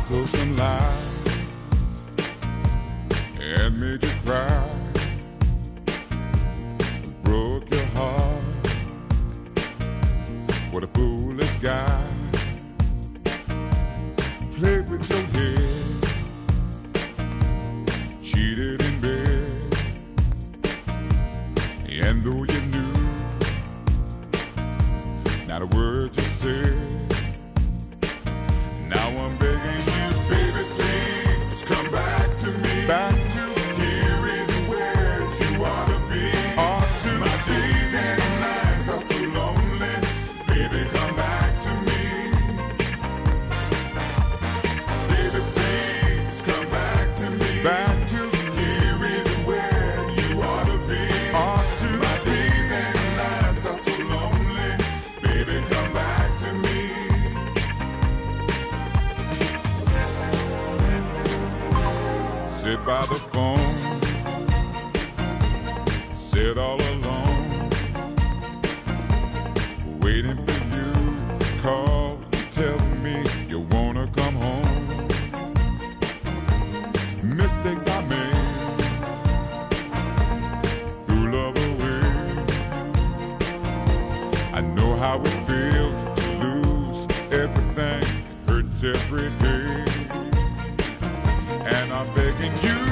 told some lies and made you cry, broke your heart. What a foolish guy. Played with your head, cheated in bed, and though you knew not a word you said, now I'm begging you, baby, please come back to me. Back to here is where you ought to be. Ought to. My days and nights are so lonely. Baby, come back to me. Baby, please come back to me. Back to here is where you ought to be. Ought to. My days and nights are so lonely. Baby, come back to me. Sit by the phone, sit all alone, waiting for you to call, tell me you wanna come home. Mistakes I made, threw love away. I know how it feels to lose everything, it hurts every day. And I'm begging you,